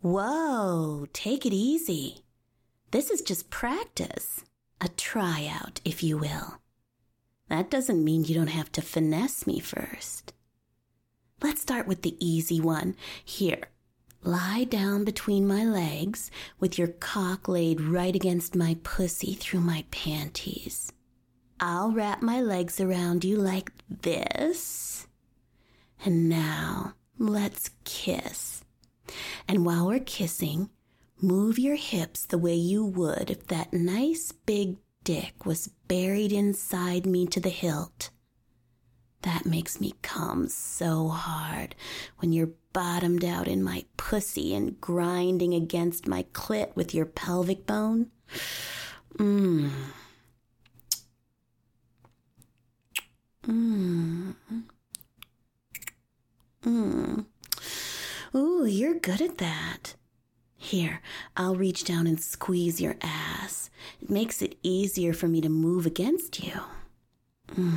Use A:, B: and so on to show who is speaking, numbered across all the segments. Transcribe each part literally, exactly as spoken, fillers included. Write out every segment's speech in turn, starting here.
A: Whoa, take it easy. This is just practice. A tryout, if you will. That doesn't mean you don't have to finesse me first. Let's start with the easy one. Here, lie down between my legs with your cock laid right against my pussy through my panties. I'll wrap my legs around you like this. And now, let's kiss. And while we're kissing, move your hips the way you would if that nice big dick was buried inside me to the hilt. That makes me come so hard when you're bottomed out in my pussy and grinding against my clit with your pelvic bone. Mmm. Mmm. Mmm. Ooh, you're good at that. Here, I'll reach down and squeeze your ass. It makes it easier for me to move against you. Mm.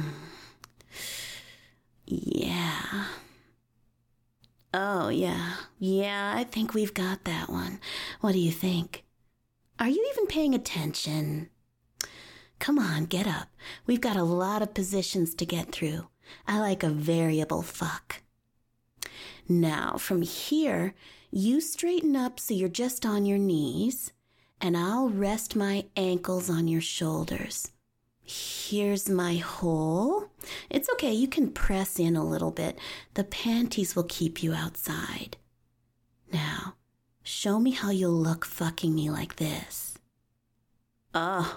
A: Yeah. Oh, yeah. Yeah, I think we've got that one. What do you think? Are you even paying attention? Come on, get up. We've got a lot of positions to get through. I like a variable fuck. Now, from here, you straighten up so you're just on your knees, and I'll rest my ankles on your shoulders. Here's my hole. It's okay, you can press in a little bit. The panties will keep you outside. Now, show me how you'll look fucking me like this. Oh.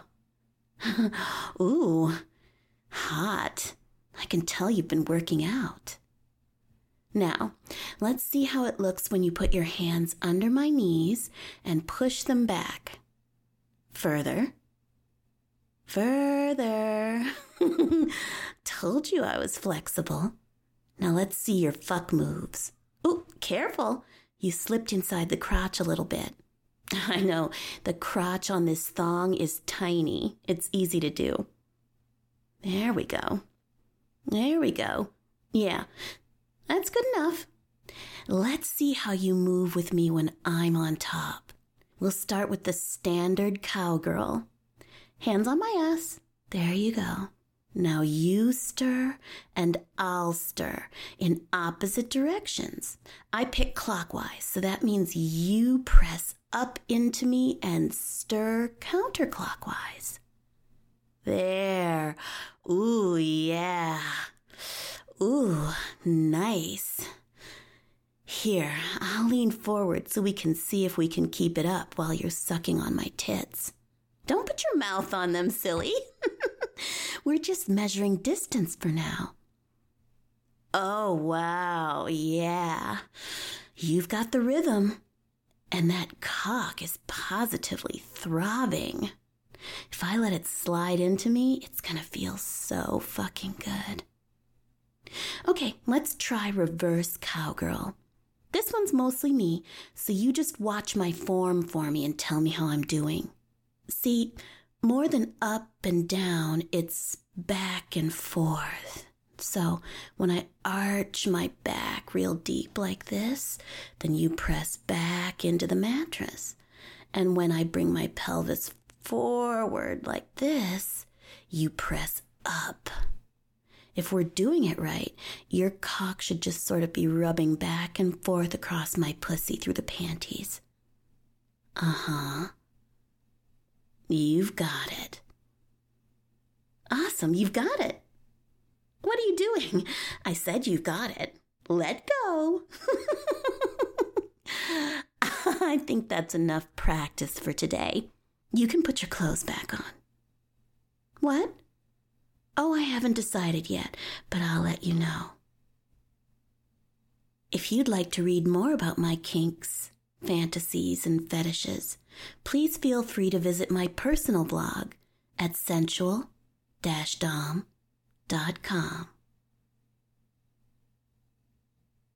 A: Ooh. Hot. I can tell you've been working out. Now, let's see how it looks when you put your hands under my knees and push them back. Further. Further. Told you I was flexible. Now let's see your fuck moves. Ooh, careful. You slipped inside the crotch a little bit. I know, the crotch on this thong is tiny. It's easy to do. There we go. There we go. Yeah. That's good enough. Let's see how you move with me when I'm on top. We'll start with the standard cowgirl. Hands on my ass. There you go. Now you stir and I'll stir in opposite directions. I pick clockwise, so that means you press up into me and stir counterclockwise. There. Ooh, yeah. Ooh, nice. Here, I'll lean forward so we can see if we can keep it up while you're sucking on my tits. Don't put your mouth on them, silly. We're just measuring distance for now. Oh, wow, yeah. You've got the rhythm. And that cock is positively throbbing. If I let it slide into me, it's gonna feel so fucking good. Okay, let's try reverse cowgirl. This one's mostly me, so you just watch my form for me and tell me how I'm doing. See, more than up and down, it's back and forth. So when I arch my back real deep like this, then you press back into the mattress. And when I bring my pelvis forward like this, you press up. If we're doing it right, your cock should just sort of be rubbing back and forth across my pussy through the panties. Uh-huh. You've got it. Awesome, you've got it. What are you doing? I said you've got it. Let go. I think that's enough practice for today. You can put your clothes back on. What? Oh, I haven't decided yet, but I'll let you know. If you'd like to read more about my kinks, fantasies, and fetishes, please feel free to visit my personal blog at sensual dash dom dot com.